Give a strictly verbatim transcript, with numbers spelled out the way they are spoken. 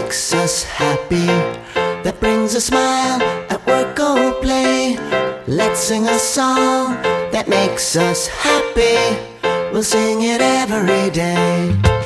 makes us happy, that brings a smile at work or play. Let's sing a song that makes us happy. We'll sing it every day.